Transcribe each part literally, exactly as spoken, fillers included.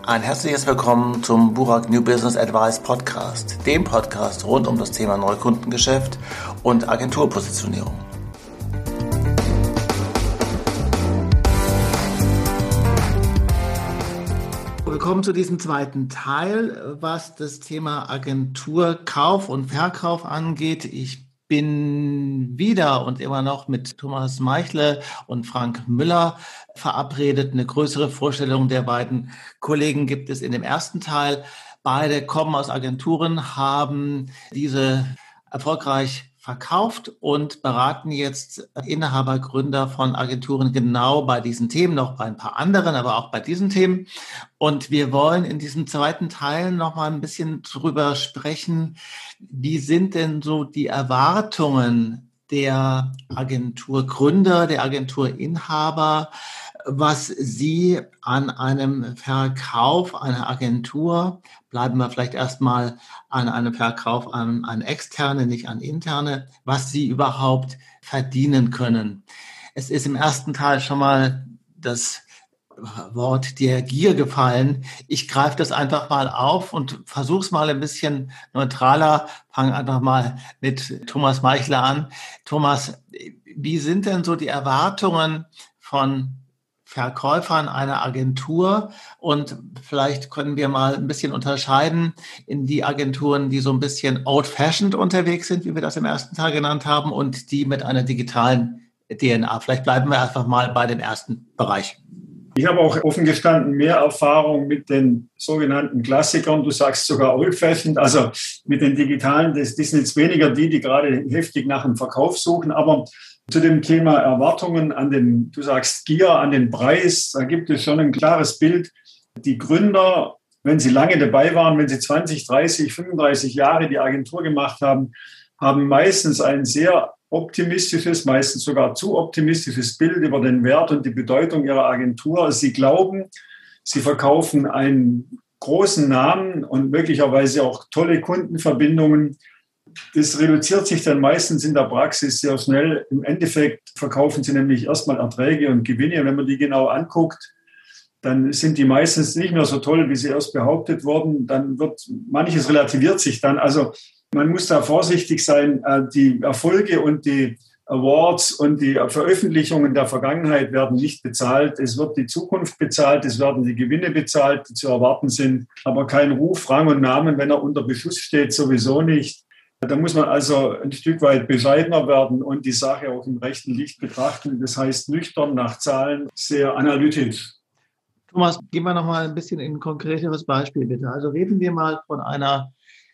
Ein herzliches Willkommen zum Burak New Business Advice Podcast, dem Podcast rund um das Thema Neukundengeschäft und Agenturpositionierung. Willkommen zu diesem zweiten Teil, was das Thema Agenturkauf und Verkauf angeht. Ich bin wieder und immer noch mit Thomas Meichle und Frank Müller verabredet. Eine größere Vorstellung der beiden Kollegen gibt es in dem ersten Teil. Beide kommen aus Agenturen, haben diese erfolgreich verkauft und beraten jetzt Inhaber, Gründer von Agenturen genau bei diesen Themen, noch bei ein paar anderen, aber auch bei diesen Themen. Und wir wollen in diesem zweiten Teil noch mal ein bisschen drüber sprechen, wie sind denn so die Erwartungen der Agenturgründer, der Agenturinhaber, was sie an einem Verkauf einer Agentur, bleiben wir vielleicht erstmal an einem Verkauf an, an Externe, nicht an Interne, was sie überhaupt verdienen können. Es ist im ersten Teil schon mal das Wort der Gier gefallen. Ich greife das einfach mal auf und versuche es mal ein bisschen neutraler. Fange einfach mal mit Thomas Meichle an. Thomas, wie sind denn so die Erwartungen von Verkäufern einer Agentur? Und vielleicht können wir mal ein bisschen unterscheiden in die Agenturen, die so ein bisschen old-fashioned unterwegs sind, wie wir das im ersten Teil genannt haben, und die mit einer digitalen D N A. Vielleicht bleiben wir einfach mal bei dem ersten Bereich. Ich habe auch offen gestanden mehr Erfahrung mit den sogenannten Klassikern. Du sagst sogar old-fashioned, also mit den digitalen. Das, das sind jetzt weniger die, die gerade heftig nach dem Verkauf suchen. Aber zu dem Thema Erwartungen an den, du sagst Gier, an den Preis, da gibt es schon ein klares Bild. Die Gründer, wenn sie lange dabei waren, wenn sie zwanzig, dreißig, fünfunddreißig Jahre die Agentur gemacht haben, haben meistens ein sehr optimistisches, meistens sogar zu optimistisches Bild über den Wert und die Bedeutung ihrer Agentur. Sie glauben, sie verkaufen einen großen Namen und möglicherweise auch tolle Kundenverbindungen. Das reduziert sich dann meistens in der Praxis sehr schnell. Im Endeffekt verkaufen sie nämlich erstmal Erträge und Gewinne. Und wenn man die genau anguckt, dann sind die meistens nicht mehr so toll, wie sie erst behauptet wurden. Dann wird manches relativiert sich dann. Also man muss da vorsichtig sein. Die Erfolge und die Awards und die Veröffentlichungen der Vergangenheit werden nicht bezahlt. Es wird die Zukunft bezahlt, es werden die Gewinne bezahlt, die zu erwarten sind. Aber kein Ruf, Rang und Namen, wenn er unter Beschuss steht, sowieso nicht. Da muss man also ein Stück weit bescheidener werden und die Sache auch im rechten Licht betrachten. Das heißt nüchtern, nach Zahlen, sehr analytisch. Thomas, gehen wir noch mal ein bisschen in ein konkreteres Beispiel, bitte. Also reden wir mal von einer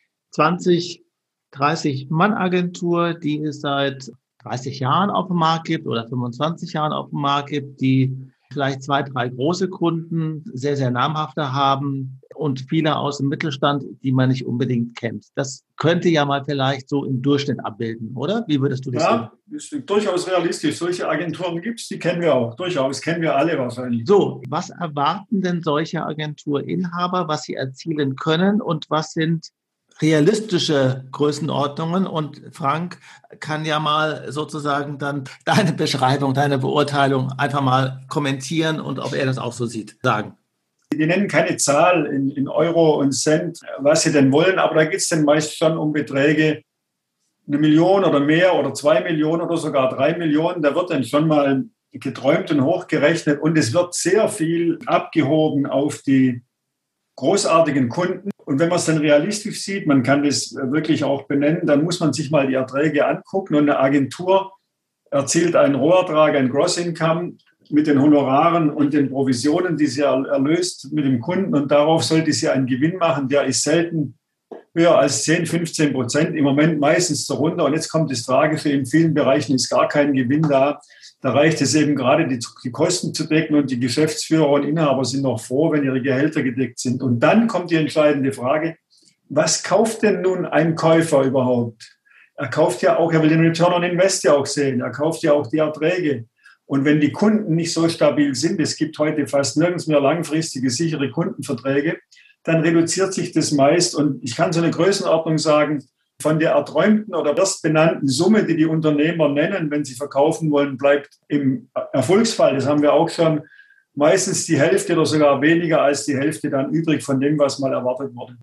zwanzig, dreißig Mann Agentur, die es seit dreißig Jahren auf dem Markt gibt oder fünfundzwanzig Jahren auf dem Markt gibt, die vielleicht zwei, drei große Kunden, sehr, sehr namhafte haben und viele aus dem Mittelstand, die man nicht unbedingt kennt. Das könnte ja mal vielleicht so im Durchschnitt abbilden, oder? Wie würdest du das sehen? Ja, ist durchaus realistisch. Solche Agenturen gibt es, die kennen wir auch. Durchaus, kennen wir alle wahrscheinlich. So, was erwarten denn solche Agenturinhaber, was sie erzielen können und was sind realistische Größenordnungen? Und Frank kann ja mal sozusagen dann deine Beschreibung, deine Beurteilung einfach mal kommentieren und ob er das auch so sieht, sagen. Die nennen keine Zahl in, in Euro und Cent, was sie denn wollen, aber da geht es dann meist schon um Beträge, eine Million oder mehr oder zwei Millionen oder sogar drei Millionen. Da wird dann schon mal geträumt und hochgerechnet und es wird sehr viel abgehoben auf die großartigen Kunden. Und wenn man es dann realistisch sieht, man kann das wirklich auch benennen, dann muss man sich mal die Erträge angucken. Und eine Agentur erzielt einen Rohertrag, ein Gross Income mit den Honoraren und den Provisionen, die sie erlöst mit dem Kunden. Und darauf sollte sie einen Gewinn machen, der ist selten höher als zehn, fünfzehn Prozent, im Moment meistens darunter. Und jetzt kommt das Tragische, in vielen Bereichen ist gar kein Gewinn da. Da reicht es eben gerade, die, die Kosten zu decken und die Geschäftsführer und Inhaber sind noch froh, wenn ihre Gehälter gedeckt sind. Und dann kommt die entscheidende Frage, was kauft denn nun ein Käufer überhaupt? Er kauft ja auch, er will den Return on Invest ja auch sehen, er kauft ja auch die Erträge. Und wenn die Kunden nicht so stabil sind, es gibt heute fast nirgends mehr langfristige, sichere Kundenverträge, dann reduziert sich das meist. Und ich kann so eine Größenordnung sagen, von der erträumten oder erst benannten Summe, die die Unternehmer nennen, wenn sie verkaufen wollen, bleibt im Erfolgsfall, das haben wir auch schon meistens die Hälfte oder sogar weniger als die Hälfte dann übrig von dem, was mal erwartet wurde.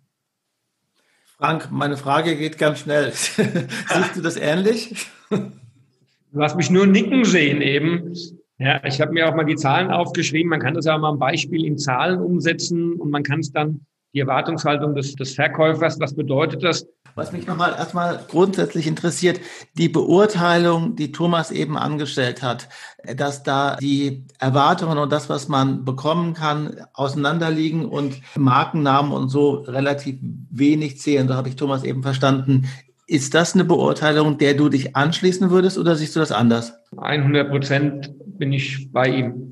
Frank, meine Frage geht ganz schnell. Siehst du das ähnlich? Du hast mich nur nicken sehen eben. Ja, ich habe mir auch mal die Zahlen aufgeschrieben. Man kann das ja mal ein Beispiel in Zahlen umsetzen und man kann es dann, die Erwartungshaltung des, des Verkäufers, was bedeutet das? Was mich nochmal erstmal grundsätzlich interessiert, die Beurteilung, die Thomas eben angestellt hat, dass da die Erwartungen und das, was man bekommen kann, auseinanderliegen und Markennamen und so relativ wenig zählen. So habe ich Thomas eben verstanden. Ist das eine Beurteilung, der du dich anschließen würdest oder siehst du das anders? hundert Prozent bin ich bei ihm.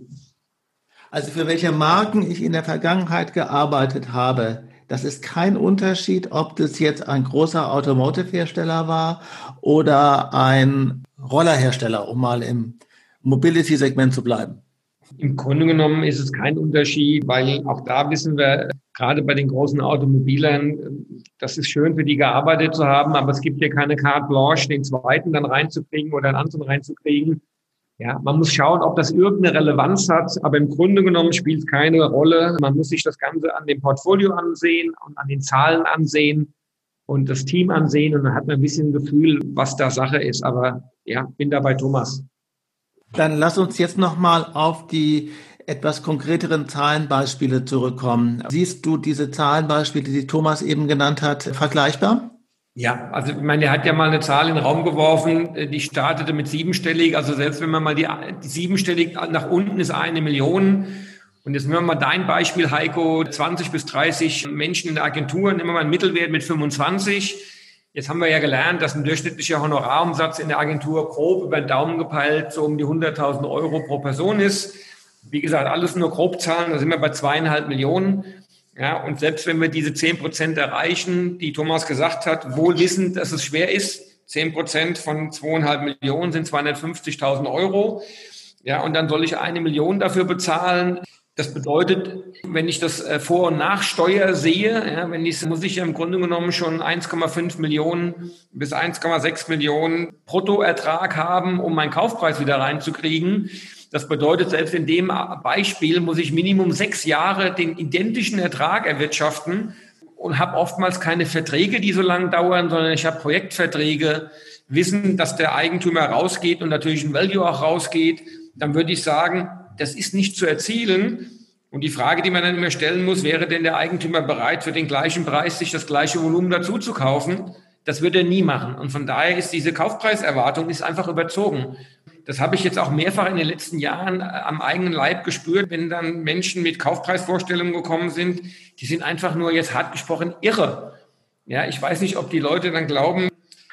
Also für welche Marken ich in der Vergangenheit gearbeitet habe, das ist kein Unterschied, ob das jetzt ein großer Automotive-Hersteller war oder ein Rollerhersteller, um mal im Mobility-Segment zu bleiben. Im Grunde genommen ist es kein Unterschied, weil auch da wissen wir, gerade bei den großen Automobilern, das ist schön für die gearbeitet zu haben, aber es gibt ja keine Carte Blanche, den zweiten dann reinzukriegen oder einen anderen reinzukriegen. Ja, man muss schauen, ob das irgendeine Relevanz hat, aber im Grunde genommen spielt es keine Rolle. Man muss sich das Ganze an dem Portfolio ansehen und an den Zahlen ansehen und das Team ansehen und dann hat man ein bisschen ein Gefühl, was da Sache ist. Aber ja, bin da bei Thomas. Dann lass uns jetzt nochmal auf die etwas konkreteren Zahlenbeispiele zurückkommen. Siehst du diese Zahlenbeispiele, die Thomas eben genannt hat, vergleichbar? Ja, also ich meine, der hat ja mal eine Zahl in den Raum geworfen, die startete mit siebenstellig, also selbst wenn man mal die, die siebenstellig nach unten ist eine Million. Und jetzt nehmen wir mal dein Beispiel, Heiko, zwanzig bis dreißig Menschen in der Agentur, nehmen wir mal einen Mittelwert mit fünfundzwanzig. Jetzt haben wir ja gelernt, dass ein durchschnittlicher Honorarumsatz in der Agentur grob über den Daumen gepeilt so um die hunderttausend Euro pro Person ist. Wie gesagt, alles nur Grobzahlen, da sind wir bei zweieinhalb Millionen. Ja, und selbst wenn wir diese zehn Prozent erreichen, die Thomas gesagt hat, wohl wissend, dass es schwer ist, zehn Prozent von zweieinhalb Millionen sind zweihundertfünfzigtausend Euro. Ja, und dann soll ich eine Million dafür bezahlen. Das bedeutet, wenn ich das Vor- und Nachsteuer sehe, ja, wenn ich, muss ich ja im Grunde genommen schon eins Komma fünf Millionen bis eins Komma sechs Millionen Bruttoertrag haben, um meinen Kaufpreis wieder reinzukriegen. Das bedeutet, selbst in dem Beispiel muss ich Minimum sechs Jahre den identischen Ertrag erwirtschaften und habe oftmals keine Verträge, die so lange dauern, sondern ich habe Projektverträge, wissen, dass der Eigentümer rausgeht und natürlich ein Value auch rausgeht. Dann würde ich sagen, das ist nicht zu erzielen. Und die Frage, die man dann immer stellen muss, wäre denn der Eigentümer bereit, für den gleichen Preis sich das gleiche Volumen dazu zu kaufen? Das würde er nie machen. Und von daher ist diese Kaufpreiserwartung ist einfach überzogen. Das habe ich jetzt auch mehrfach in den letzten Jahren am eigenen Leib gespürt, wenn dann Menschen mit Kaufpreisvorstellungen gekommen sind, die sind einfach nur jetzt hart gesprochen irre. Ja, ich weiß nicht, ob die Leute dann glauben,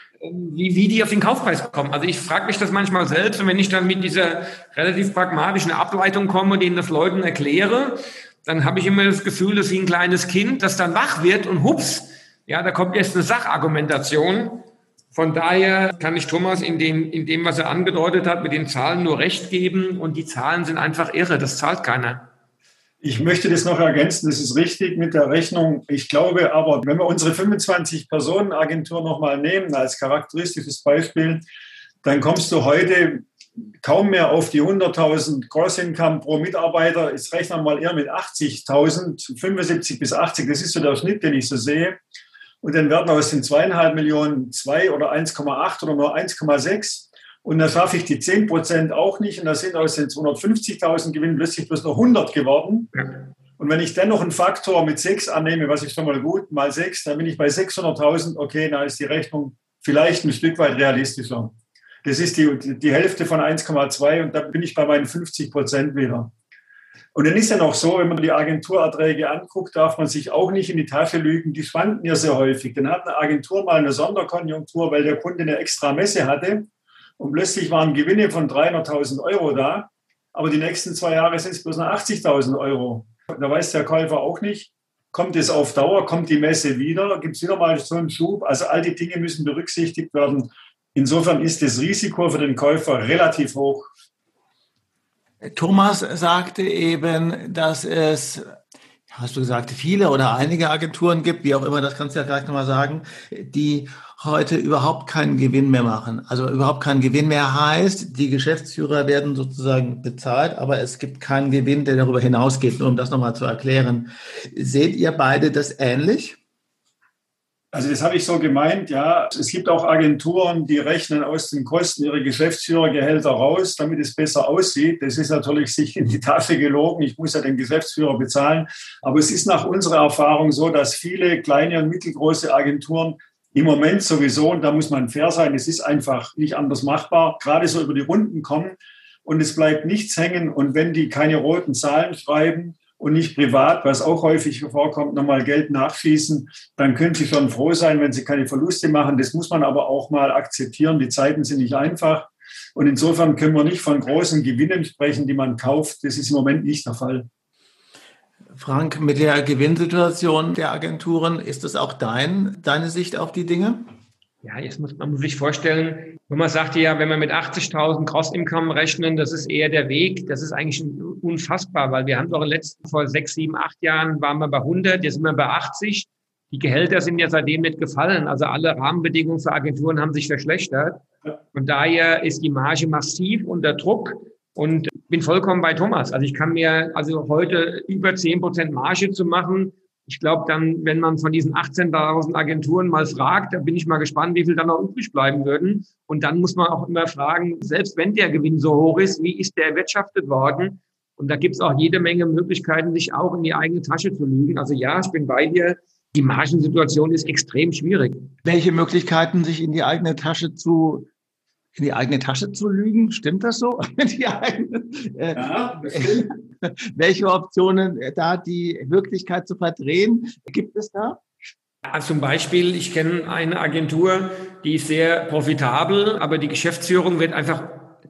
wie, wie die auf den Kaufpreis kommen. Also ich frage mich das manchmal selbst und wenn ich dann mit dieser relativ pragmatischen Ableitung komme, denen das Leuten erkläre, dann habe ich immer das Gefühl, dass wie ein kleines Kind, das dann wach wird und hups, ja, da kommt jetzt eine Sachargumentation. Von daher kann ich Thomas in dem, in dem, was er angedeutet hat, mit den Zahlen nur recht geben. Und die Zahlen sind einfach irre. Das zahlt keiner. Ich möchte das noch ergänzen. Das ist richtig mit der Rechnung. Ich glaube aber, wenn wir unsere fünfundzwanzig-Personen-Agentur nochmal nehmen als charakteristisches Beispiel, dann kommst du heute kaum mehr auf die hunderttausend Gross-Income pro Mitarbeiter. Jetzt rechnen wir mal eher mit achtzigtausend, fünfundsiebzig bis achtzig. Das ist so der Schnitt, den ich so sehe. Und dann werden aus den zweieinhalb Millionen zwei oder eins Komma acht oder nur eins Komma sechs. Und dann schaffe ich die zehn Prozent auch nicht. Und da sind aus den zweihundertfünfzigtausend Gewinn plötzlich bloß noch hundert geworden. Und wenn ich dann noch einen Faktor mit sechs annehme, was ich schon mal gut, mal sechs, dann bin ich bei sechshunderttausend. Okay, dann ist die Rechnung vielleicht ein Stück weit realistischer. Das ist die, die Hälfte von eins Komma zwei und da bin ich bei meinen fünfzig Prozent wieder. Und dann ist ja noch so, wenn man die Agenturerträge anguckt, darf man sich auch nicht in die Tasche lügen. Die schwanken ja sehr häufig. Dann hat eine Agentur mal eine Sonderkonjunktur, weil der Kunde eine extra Messe hatte. Und plötzlich waren Gewinne von dreihunderttausend Euro da. Aber die nächsten zwei Jahre sind es bloß noch achtzigtausend Euro. Da weiß der Käufer auch nicht, kommt es auf Dauer, kommt die Messe wieder, gibt es wieder mal so einen Schub. Also all die Dinge müssen berücksichtigt werden. Insofern ist das Risiko für den Käufer relativ hoch. Thomas sagte eben, dass es hast du gesagt, viele oder einige Agenturen gibt, wie auch immer, das kannst du ja gleich nochmal sagen, die heute überhaupt keinen Gewinn mehr machen. Also überhaupt keinen Gewinn mehr heißt, die Geschäftsführer werden sozusagen bezahlt, aber es gibt keinen Gewinn, der darüber hinausgeht, nur um das nochmal zu erklären. Seht ihr beide das ähnlich? Also das habe ich so gemeint, ja. Es gibt auch Agenturen, die rechnen aus den Kosten ihre Geschäftsführergehälter raus, damit es besser aussieht. Das ist natürlich sich in die Tasche gelogen. Ich muss ja den Geschäftsführer bezahlen. Aber es ist nach unserer Erfahrung so, dass viele kleine und mittelgroße Agenturen im Moment sowieso, und da muss man fair sein, es ist einfach nicht anders machbar, gerade so über die Runden kommen und es bleibt nichts hängen. Und wenn die keine roten Zahlen schreiben, und nicht privat, was auch häufig vorkommt, nochmal Geld nachschießen, dann können Sie schon froh sein, wenn Sie keine Verluste machen. Das muss man aber auch mal akzeptieren. Die Zeiten sind nicht einfach. Und insofern können wir nicht von großen Gewinnen sprechen, die man kauft. Das ist im Moment nicht der Fall. Frank, mit der Gewinnsituation der Agenturen, ist das auch dein, deine Sicht auf die Dinge? Ja, jetzt muss man muss sich vorstellen, Thomas sagte ja, wenn wir mit achtzigtausend Cross-Income rechnen, das ist eher der Weg. Das ist eigentlich unfassbar, weil wir haben doch in den letzten, vor sechs, sieben, acht Jahren waren wir bei hundert, jetzt sind wir bei achtzig. Die Gehälter sind ja seitdem nicht gefallen. Also alle Rahmenbedingungen für Agenturen haben sich verschlechtert. Von daher ist die Marge massiv unter Druck und bin vollkommen bei Thomas. Also ich kann mir also heute über zehn Prozent Marge zu machen. Ich glaube dann, wenn man von diesen achtzehntausend Agenturen mal fragt, da bin ich mal gespannt, wie viel dann noch übrig bleiben würden. Und dann muss man auch immer fragen, selbst wenn der Gewinn so hoch ist, wie ist der erwirtschaftet worden? Und da gibt es auch jede Menge Möglichkeiten, sich auch in die eigene Tasche zu lügen. Also ja, ich bin bei dir. Die Margensituation ist extrem schwierig. Welche Möglichkeiten, sich in die eigene Tasche zu in die eigene Tasche zu lügen? Stimmt das so? Die eigene, äh, ja, bestimmt. Welche Optionen da die Wirklichkeit zu verdrehen gibt es da? Ja, zum Beispiel, ich kenne eine Agentur, die ist sehr profitabel, aber die Geschäftsführung wird einfach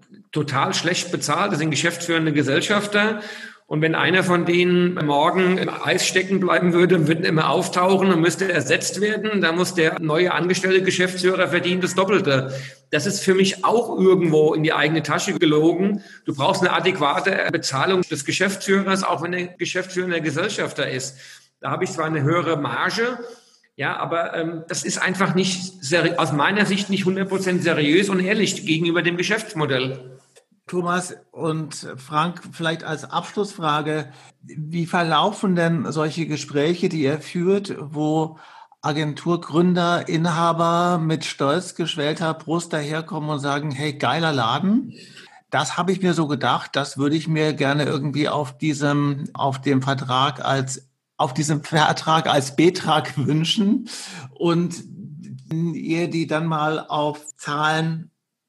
total schlecht bezahlt. Das sind geschäftsführende Gesellschafter. Und wenn einer von denen morgen im Eis stecken bleiben würde, würde immer auftauchen und müsste ersetzt werden, dann muss der neue angestellte Geschäftsführer verdienen das Doppelte. Das ist für mich auch irgendwo in die eigene Tasche gelogen. Du brauchst eine adäquate Bezahlung des Geschäftsführers, auch wenn er geschäftsführender Gesellschafter ist. Da habe ich zwar eine höhere Marge, ja, aber ähm, das ist einfach nicht seri- aus meiner Sicht nicht hundert Prozent seriös und ehrlich gegenüber dem Geschäftsmodell. Thomas und Frank, vielleicht als Abschlussfrage, wie verlaufen denn solche Gespräche, die ihr führt, wo Agenturgründer, Inhaber mit stolz geschwellter Brust daherkommen und sagen, hey, geiler Laden, das habe ich mir so gedacht, das würde ich mir gerne irgendwie auf diesem, auf dem Vertrag als, auf diesem Vertrag als Betrag wünschen und ihr die dann mal auf Zahlen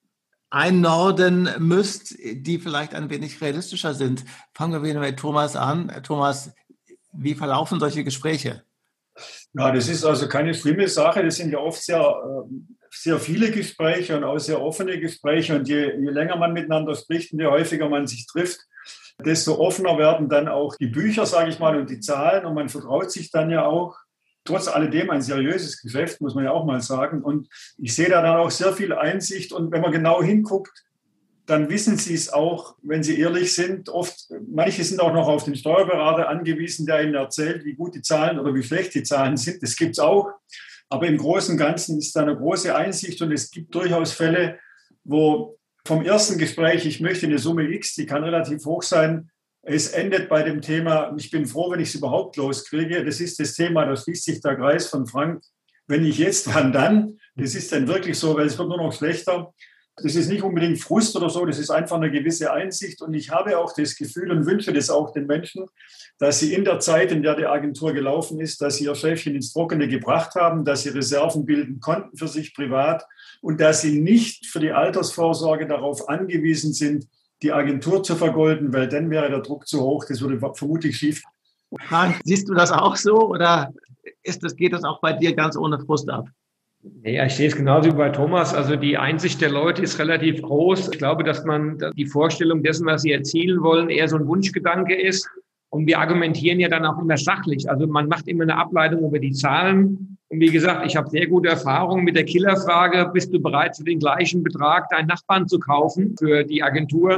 einnorden müsst, die vielleicht ein wenig realistischer sind. Fangen wir wieder mit Thomas an. Thomas, wie verlaufen solche Gespräche? Ja, das ist also keine schlimme Sache. Das sind ja oft sehr, sehr viele Gespräche und auch sehr offene Gespräche. Und je, je länger man miteinander spricht und je häufiger man sich trifft, desto offener werden dann auch die Bücher, sage ich mal, und die Zahlen. Und man vertraut sich dann ja auch. Trotz alledem ein seriöses Geschäft, muss man ja auch mal sagen. Und ich sehe da dann auch sehr viel Einsicht. Und wenn man genau hinguckt, dann wissen Sie es auch, wenn Sie ehrlich sind. Oft, manche sind auch noch auf den Steuerberater angewiesen, der Ihnen erzählt, wie gut die Zahlen oder wie schlecht die Zahlen sind. Das gibt es auch. Aber im Großen und Ganzen ist da eine große Einsicht. Und es gibt durchaus Fälle, wo vom ersten Gespräch, ich möchte eine Summe X, die kann relativ hoch sein, es endet bei dem Thema, ich bin froh, wenn ich es überhaupt loskriege. Das ist das Thema, da schließt sich der Kreis von Frank. Wenn nicht jetzt, wann dann? Das ist dann wirklich so, weil es wird nur noch schlechter. Das ist nicht unbedingt Frust oder so, das ist einfach eine gewisse Einsicht. Und ich habe auch das Gefühl und wünsche das auch den Menschen, dass sie in der Zeit, in der die Agentur gelaufen ist, dass sie ihr Schäfchen ins Trockene gebracht haben, dass sie Reserven bilden konnten für sich privat und dass sie nicht für die Altersvorsorge darauf angewiesen sind, die Agentur zu vergolden, weil dann wäre der Druck zu hoch, das würde vermutlich schief. Frank, siehst du das auch so oder ist das, geht das auch bei dir ganz ohne Frust ab? Ja, ich sehe es genauso wie bei Thomas. Also die Einsicht der Leute ist relativ groß. Ich glaube, dass man die Vorstellung dessen, was sie erzielen wollen, eher so ein Wunschgedanke ist. Und wir argumentieren ja dann auch immer sachlich. Also man macht immer eine Ableitung über die Zahlen. Und wie gesagt, ich habe sehr gute Erfahrungen mit der Killerfrage, bist du bereit, für den gleichen Betrag deinen Nachbarn zu kaufen für die Agentur?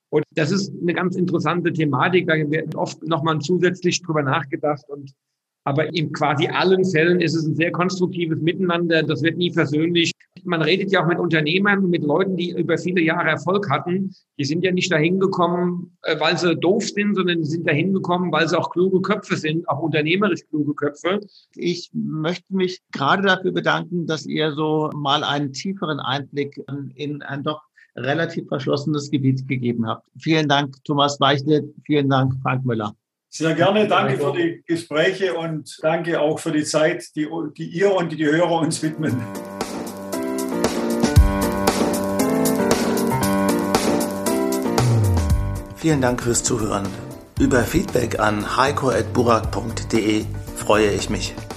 Und das ist eine ganz interessante Thematik, da wird oft nochmal zusätzlich drüber nachgedacht. Und aber in quasi allen Fällen ist es ein sehr konstruktives Miteinander. Das wird nie persönlich. Man redet ja auch mit Unternehmern, mit Leuten, die über viele Jahre Erfolg hatten. Die sind ja nicht dahin gekommen, weil sie doof sind, sondern die sind dahin gekommen, weil sie auch kluge Köpfe sind, auch unternehmerisch kluge Köpfe. Ich möchte mich gerade dafür bedanken, dass ihr so mal einen tieferen Einblick in ein doch relativ verschlossenes Gebiet gegeben habt. Vielen Dank, Thomas Meichle. Vielen Dank, Frank Müller. Sehr gerne, danke für die Gespräche und danke auch für die Zeit, die, die ihr und die Hörer uns widmen. Vielen Dank fürs Zuhören. Über Feedback an heiko at burak punkt de freue ich mich.